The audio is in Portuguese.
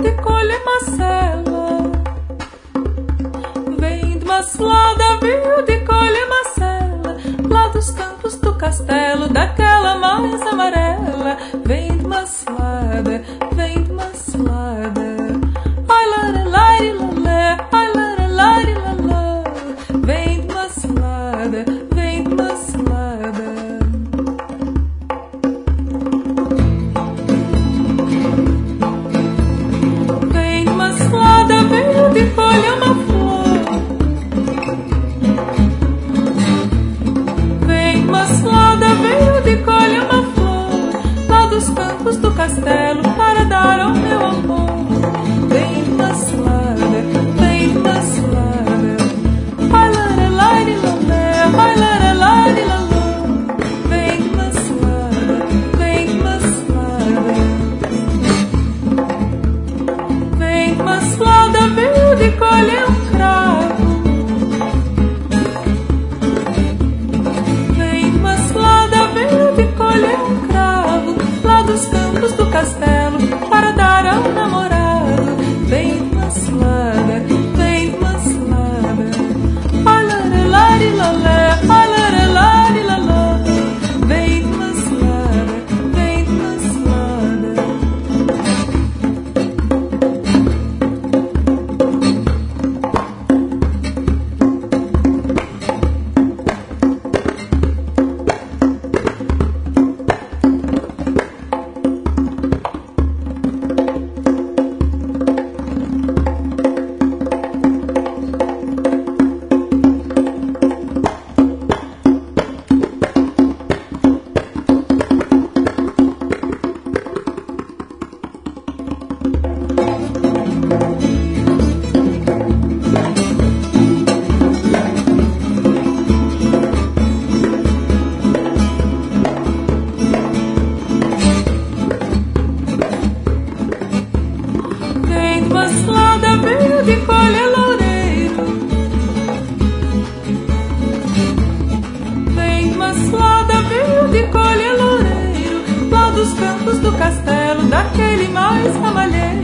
de colher macela. Vem de Macelada, veio de colher macela, lá dos campos do castelo, daquela mais amarela. Vem de Macelada, vem de Macelada. Ai, lare, lare, lalé, ai, lare, lare, lalá. Vem de Macelada, vem de Macelada. Vem de Macelada, veio de colher uma flor. Vem de Macelada, veio de colher uma flor, lá dos campos do castelo, para dar ao meu amor. Vem de Macelada, vem de Macelada. Ai, lare, lare, lalé, ai, lare, lare, lalá. Vem de Macelada, vem de Macelada. Vem de Macelada, veio de colher um cravo. Vem de Macelada, veio de colher um cravo, lá dos campos do castelo, para dar ao namorado. Vem de Macelada, vem de Macelada. Ai, lare, lare, lalé, ai, lare, lare, lalá. Vem de Macelada, vem de Macelada. Vem de Macelada, veio de colher loureiro. Vem de Macelada, veio de colher loureiro, lá dos campos do castelo, daquele mais ramalheiro.